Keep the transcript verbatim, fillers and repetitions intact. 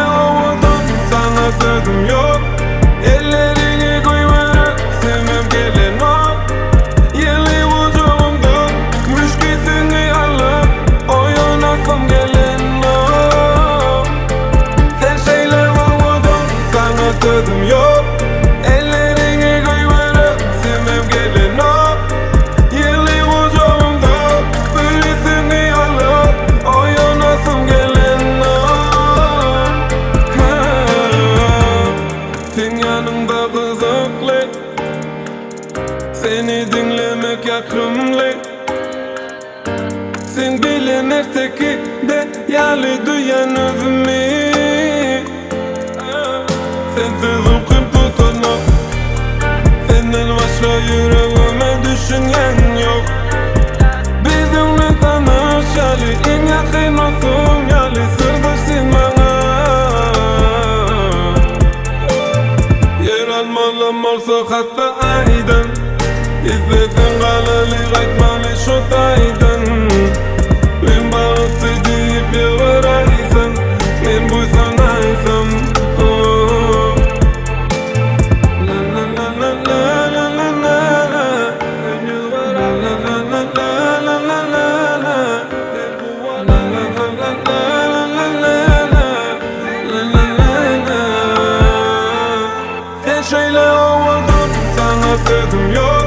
ovadan sana sözüm yok. Ellerini koyuverip sevmem gelen o. Yeli vücudumda müşkisini alıp oynasam gelen o. Sen şeyler ovadan sana sözüm yok. Ellerini koyuverip sevmem gelen o. Yeli vücudumda müşkisini alıp oynasam gelen o. Sen yanımda kızıklı, seni dinlemek yakımlı. Sen bilen erteki de yalı duyan özümü. Sensiz uykum tutunuk, senden başka yüreğime düşünen yok. Bizimle tanışalı en yakın olsun, yalı sırdaşsın bana. Yer almalım olsa hatta aydan, İzlesen kalalı kaçmalı şu taydan. Ben bağısı deyip yıvıraysan, ben buysan aysam. Oh. La la la la la la la la la. La la la la la la la la la. La la la la la la la la. La la la la. Sen şeyle ovadan sana sözüm yok.